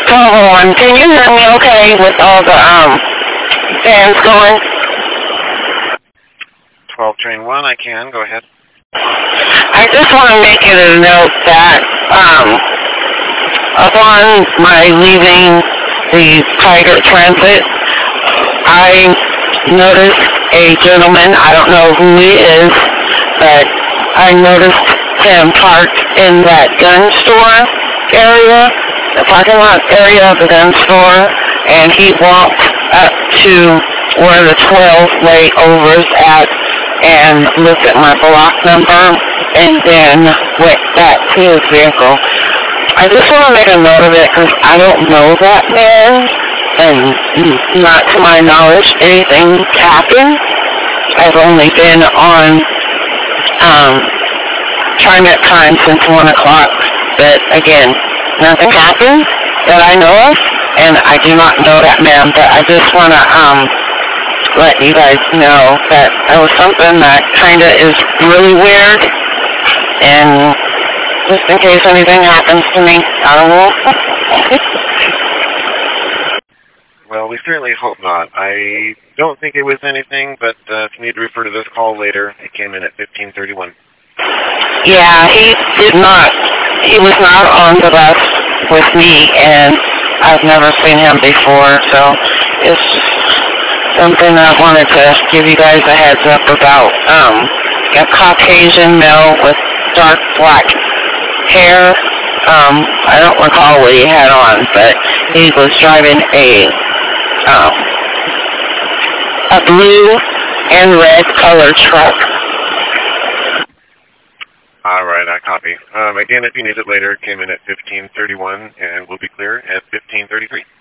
1201. Can you hear me okay with all the fans going? 12 train 1, I can. Go ahead. I just want to make it a note that upon my leaving the Tiger Transit, I noticed a gentleman, I don't know who he is, but I noticed him parked in that gun store area, the parking lot area of the gun store, and he walked up to where the 12 layovers at and looked at my block number and then went back to his vehicle. I just want to make a note of it because I don't know that man, and not to my knowledge anything happened. I've only been on TriMet time since 1 o'clock, but again, nothing happened that I know of, and I do not know that man, but I just want to let you guys know that was something that kind of is really weird, and just in case anything happens to me, I don't know. Well, we certainly hope not. I don't think it was anything, but if you need to refer to this call later, it came in at 1531. Yeah, he was not on the bus with me, and I've never seen him before, so it's just something I wanted to give you guys a heads up about. A Caucasian male with dark black hair. I don't recall what he had on, but he was driving a blue and red colored truck. All right, I copy. Again, if you need it later, it came in at 1531, and we'll be clear at 1533.